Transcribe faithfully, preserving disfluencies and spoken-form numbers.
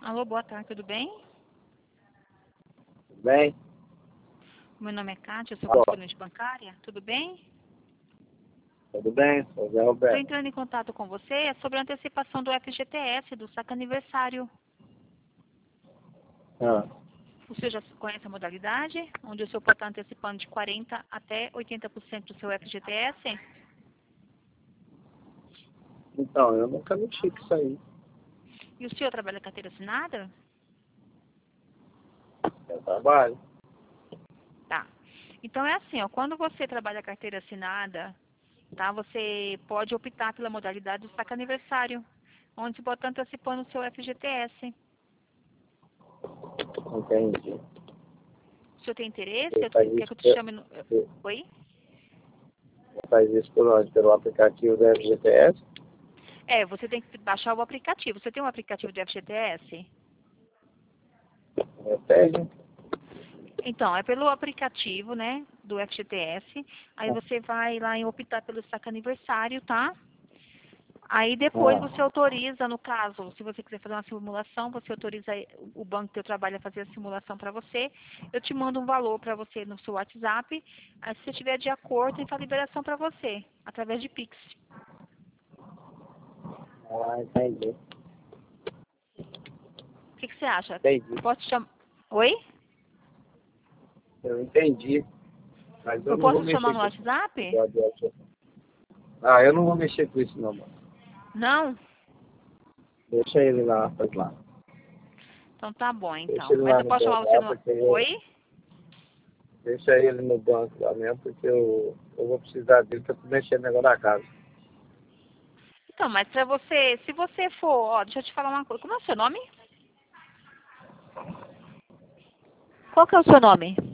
Alô, boa tarde, tudo bem? Tudo bem? Meu nome é Kátia, eu sou Alô. correspondente bancária, tudo bem? Tudo bem? Sou o Zé Estou Roberto. entrando em contato com você é sobre a antecipação do F G T S, do saque aniversário. Ah, O senhor já conhece a modalidade, onde o senhor pode estar antecipando de quarenta por cento até oitenta por cento do seu F G T S? então, eu nunca mexi com isso aí. E o senhor trabalha carteira assinada? Eu trabalho. Tá. Então é assim, ó, quando você trabalha carteira assinada, tá, você pode optar pela modalidade do saque aniversário, onde você pode estar antecipando o seu F G T S. Entendi. O senhor tem interesse? Você Eu- faz Quer que isso, eu te pe- chame no... você Oi? faz isso por onde? Pelo aplicativo do F G T S? É, você tem que baixar o aplicativo. Você tem um aplicativo de F G T S? Eu tenho. Então, é pelo aplicativo, né, do F G T S. Aí você vai lá em optar pelo saque aniversário, tá? Aí depois Ah, você autoriza, no caso, se você quiser fazer uma simulação, você autoriza o banco que eu trabalho a fazer a simulação para você. Eu te mando um valor para você no seu WhatsApp. Aí se você estiver de acordo, tem a liberação para você, através de Pix. ah, entendi. O que, que você acha? Entendi. Posso te chamar? Oi? Eu entendi. Mas eu Eu não vou posso te chamar mexer no com esse WhatsApp? negócio de F G T S. Ah, eu não vou mexer com isso não, mano. Não? Deixa ele lá, faz lá. Então tá bom, Deixa então. ele Mas lá eu no posso chamar banco você lá, no... porque eu... Oi? Deixa ele no banco lá mesmo, porque eu, eu vou precisar dele pra mexer no negócio da casa. Então, mas pra você, se você for, ó, deixa eu te falar uma coisa. Como é o seu nome? Qual que é o seu nome?